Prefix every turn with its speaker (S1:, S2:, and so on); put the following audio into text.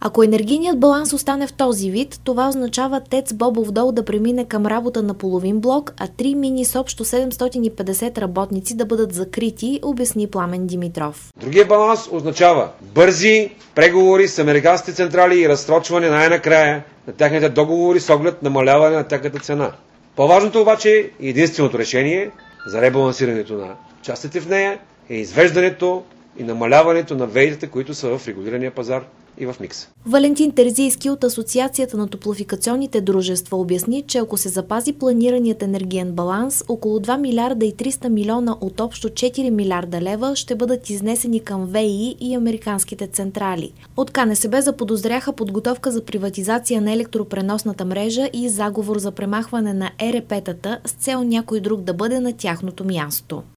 S1: Ако енергийният баланс остане в този вид, това означава ТЕЦ Бобов дол да премине към работа на половин блок, а 3 мини с общо 750 работници да бъдат закрити, обясни Пламен Димитров.
S2: Другия баланс означава бързи преговори с американските централи и разсрочване най-накрая на тяхните договори с оглед намаляване на тяхната цена. По-важното обаче и единственото решение за ребалансирането на частите в нея е извеждането и намаляването на ВЕИ-тата, които са в регулирания пазар и в микса.
S1: Валентин Терзийски от Асоциацията на топлофикационните дружества обясни, че ако се запази планираният енергиен баланс, около 2 милиарда и 300 милиона от общо 4 милиарда лева ще бъдат изнесени към ВЕИ и американските централи. От КНСБ заподозряха подготовка за приватизация на електропреносната мрежа и заговор за премахване на ЕРП-тата с цел някой друг да бъде на тяхното място.